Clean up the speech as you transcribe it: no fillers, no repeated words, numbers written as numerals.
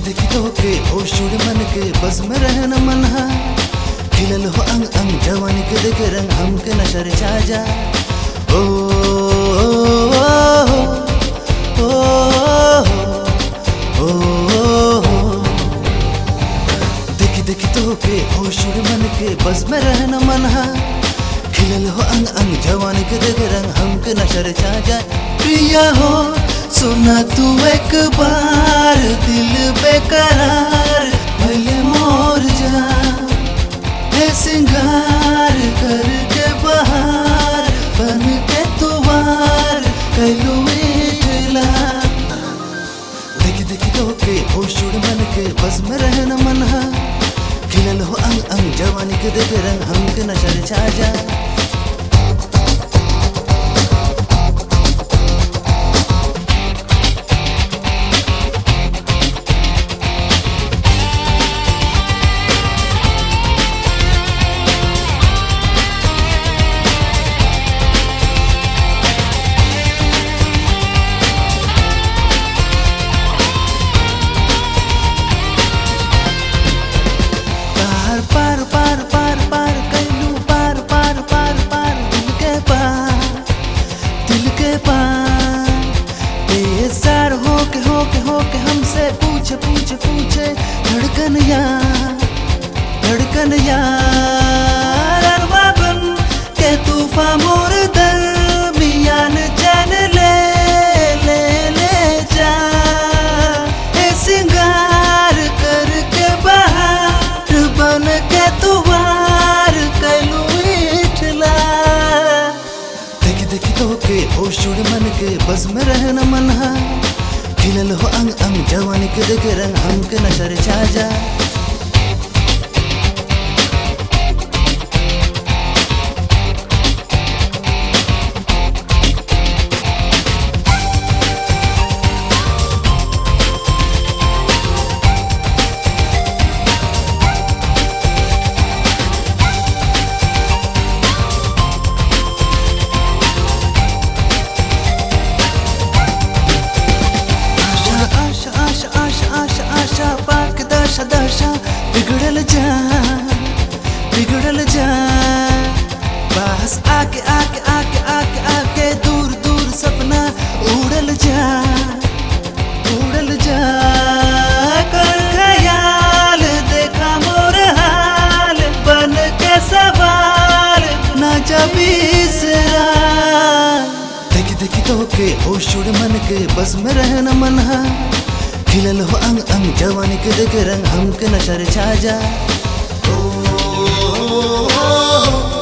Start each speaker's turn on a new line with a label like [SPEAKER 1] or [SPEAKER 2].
[SPEAKER 1] देखी तो के होशुड़ मन के बस में रहना मनहा खिलल हो अंग अंग जवानी के देख रंग हमके नशर छा जा ओ ओ ओ देखी देखी तो के होशुड़ मन के बस में रहना मनहा खिलल हो अंग अंग जवानी के देख रंग हमके नशर छा जा प्रिया हो सुना तू एक बार दिल बेकरार भले मोर जा है सिंगार करके बहार बन के तुवार कैलू मिला देखी देखी तो के होशुड़ मन के बस में रहना मनहा खिलल हो अंग अंग जवानी के देख रंग हमके नशर छा जा पार पार पार पार कैलू पार पार पार पार दिल के पार बेजार हो के हमसे पूछे पूछे पूछे धड़कन यार अरवा बन के तूफान मोर दरमियान जान ले ले ले जा ए सिंगार करके बहार बन के तुवार कैलू इठला देखी देखी तो के होशुड़ मन के बस में रहना मनहा खिलल हो अंग अंग जवानी के देख रंग हमके नशर छा जा आशा पाक दशा दशा बिगड़ल जा बस आके आके आके आके आके दूर दूर सपना उड़ल जा कर ख्याल देखा मोर हाल बन के सवाल ना जबीसरा देखी देखी तो के होशुड़ मन के बस में रहना मनहा खिलल हो अंग अंग जवानी के देख रंग हमके नशर छा जा